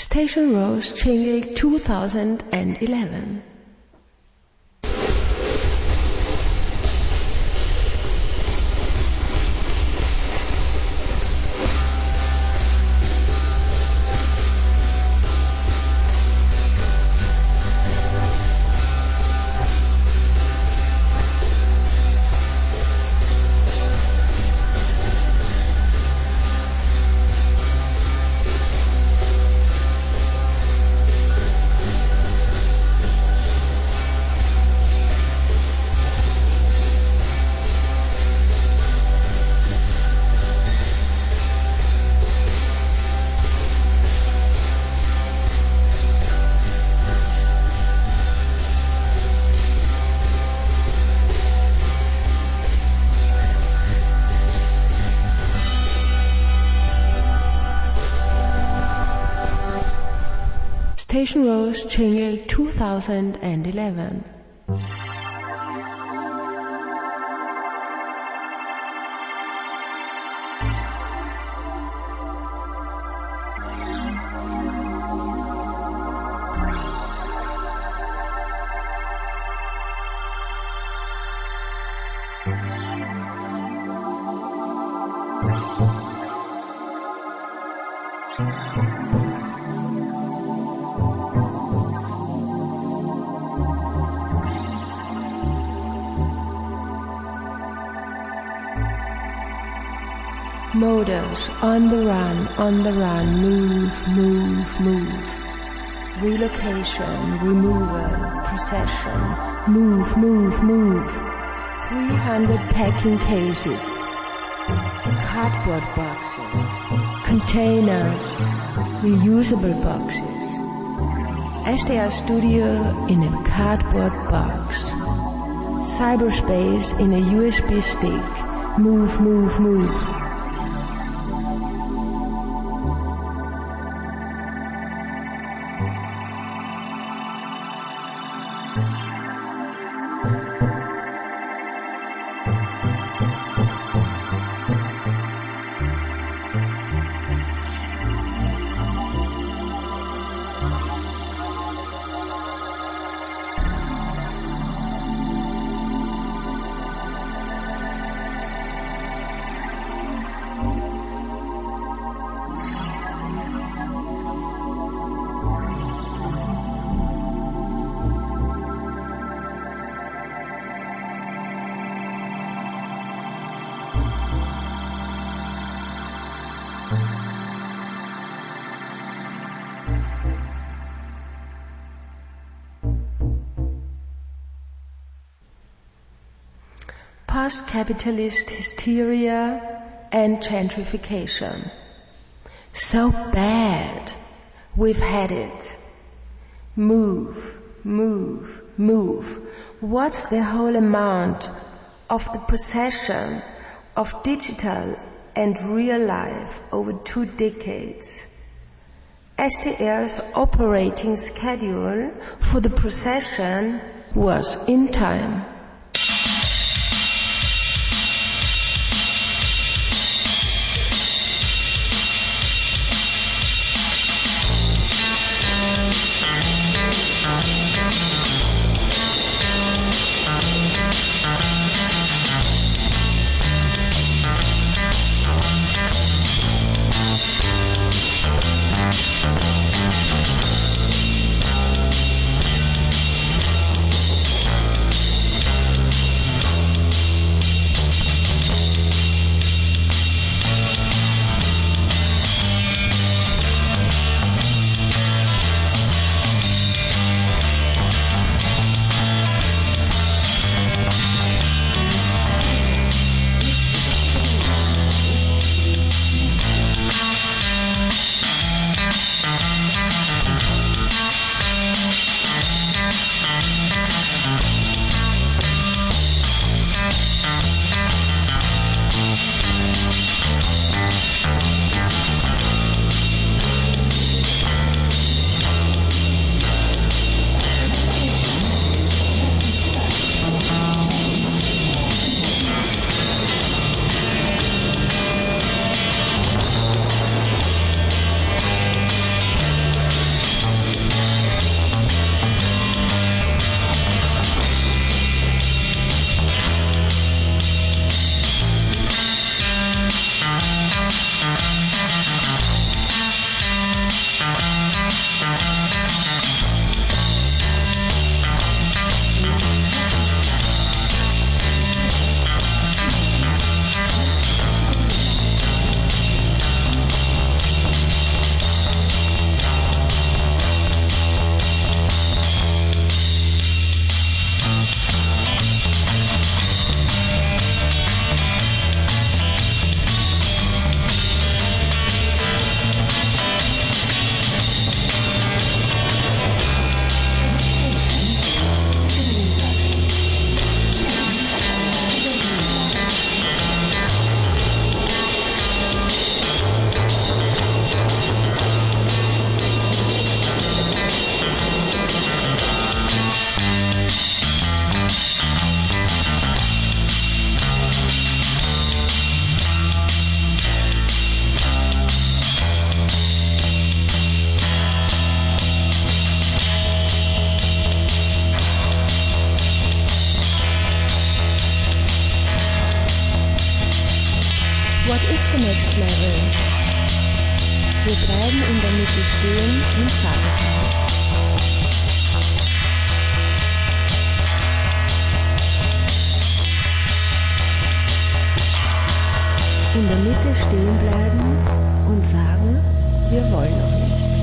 Station Rose Jingle 2011. Station Rose Jingle 2011. Motors on the run, move, move, move. Relocation, removal, procession, move, move, move. 300 packing cases, cardboard boxes, container, reusable boxes. SDR Studio in a cardboard box. Cyberspace in a USB stick. Move, move, move. Post-capitalist hysteria and gentrification. So bad. We've had it. Move, move, move. What's the whole amount of the possession of digital and real life over 2 decades? SDR's operating schedule for the procession was in time. next level. Wir bleiben in der Mitte stehen und sagen es nicht. In der Mitte stehen bleiben und sagen, wir wollen noch nicht.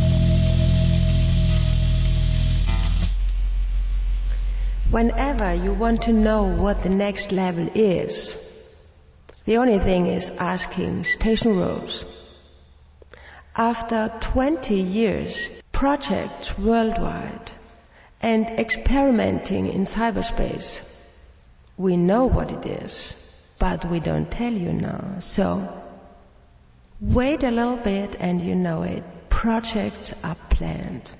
Whenever you want to know what the next level is, the only thing is asking Station Rose. After 20 years, projects worldwide, and experimenting in cyberspace, we know what it is, but we don't tell you now. So, wait a little bit and you know it. Projects are planned.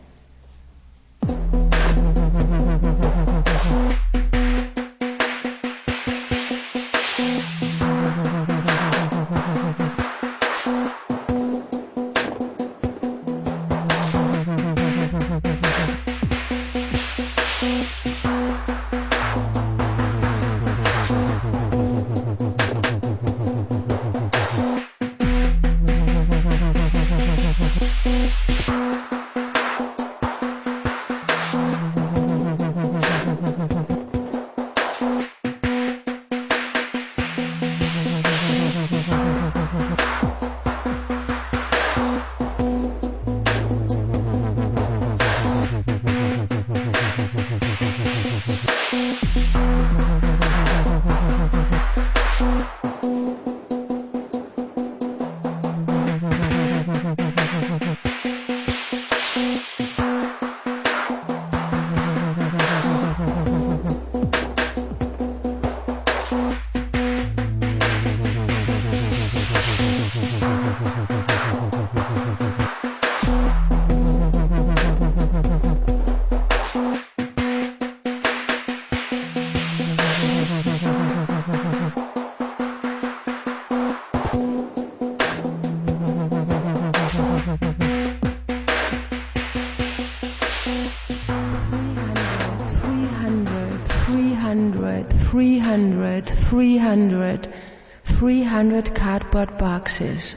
$300 cardboard boxes,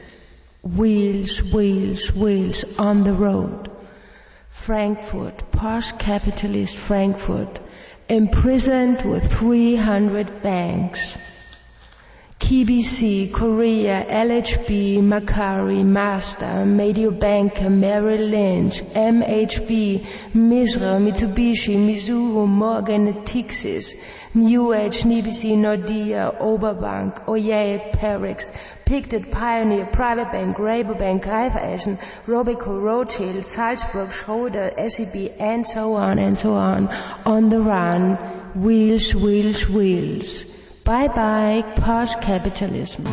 wheels on the road. Frankfurt, post-capitalist Frankfurt, imprisoned with 300 banks. KBC, Korea, LHB, Macquarie, Master, Mediobanca, Merrill Lynch, MHB, Mizra, Mitsubishi, Mizuho, Morgan, Natixis, New Age, NBC, Nordea, Oberbank, Oyaic, Parex, Pictet, Pioneer, Private Bank, Rabobank, Raiffeisen, Robeco, Rothschild, Salzburg, Schroeder, SEB, and so on, on the run, wheels. Bye-bye, post-capitalism.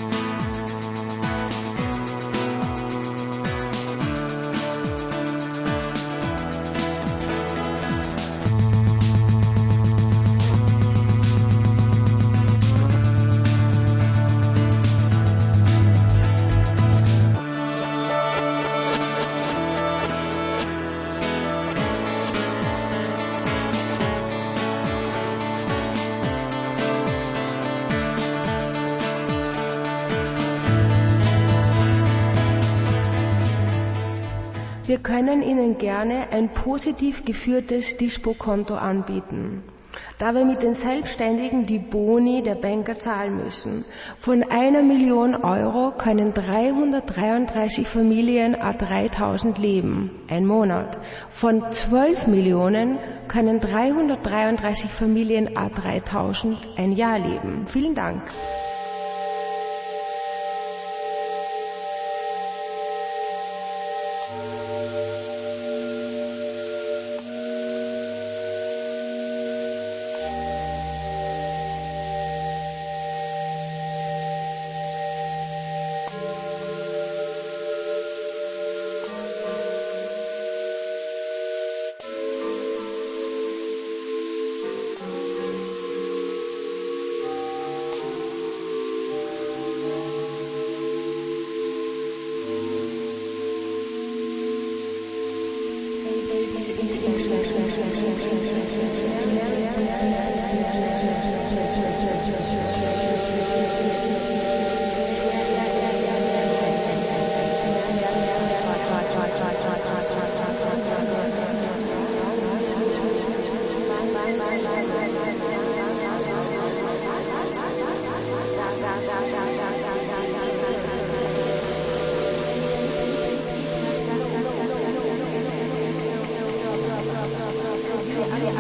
Wir können Ihnen gerne ein positiv geführtes Dispo-Konto anbieten, da wir mit den Selbstständigen die Boni der Banker zahlen müssen. Von 1 Million Euro können 333 Familien à 3.000 leben, ein Monat. Von 12 Millionen können 333 Familien à 3.000 ein Jahr leben. Vielen Dank.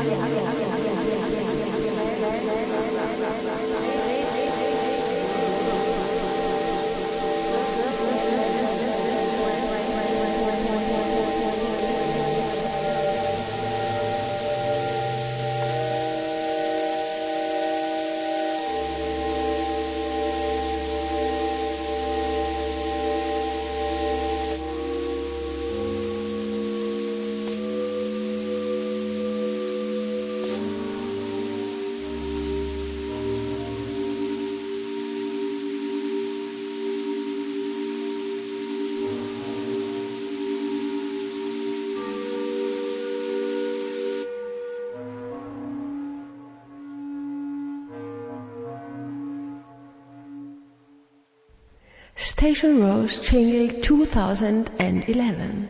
Station Rose Jingle 2011.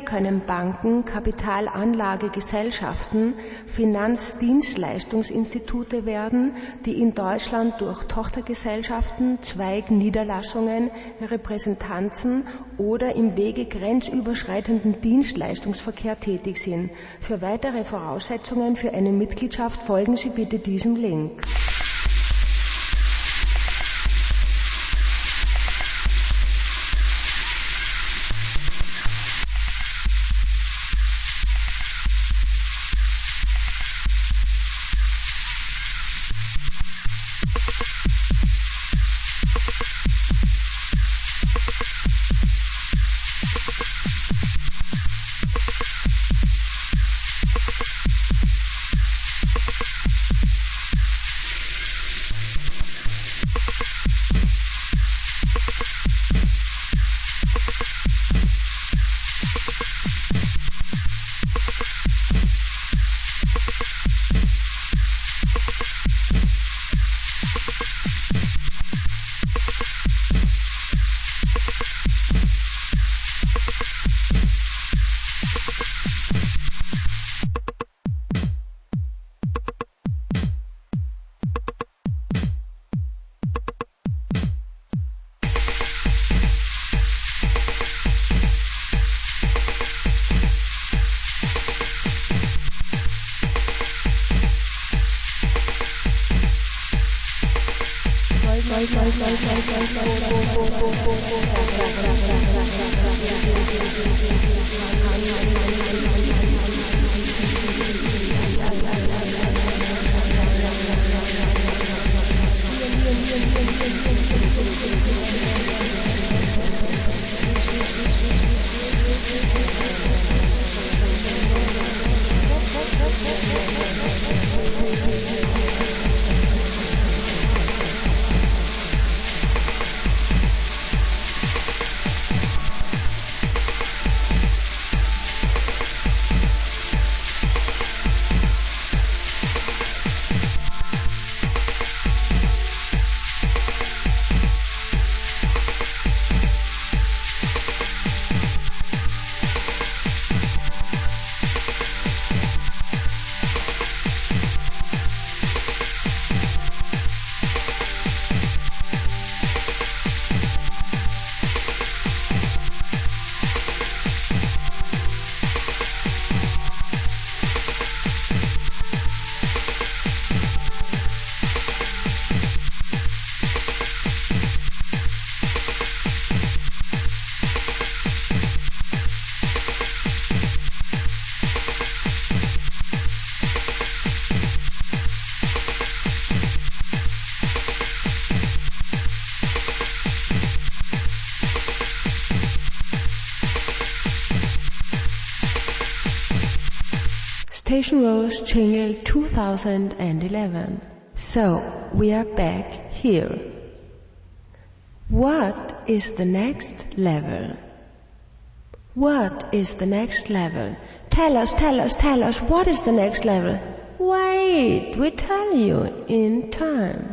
können Banken, Kapitalanlagegesellschaften, Finanzdienstleistungsinstitute werden, die in Deutschland durch Tochtergesellschaften, Zweigniederlassungen, Repräsentanzen oder im Wege grenzüberschreitenden Dienstleistungsverkehr tätig sind. Für weitere Voraussetzungen für eine Mitgliedschaft folgen Sie bitte diesem Link. Station Rose Jingle 2011. So, we are back here. What is the next level? What is the next level? Tell us, what is the next level? Wait, we tell you in time.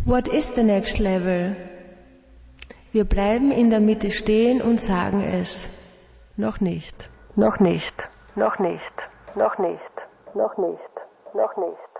What is the next level? Wir bleiben in der Mitte stehen und sagen es. Noch nicht. Noch nicht. Noch nicht. Noch nicht. Noch nicht. Noch nicht.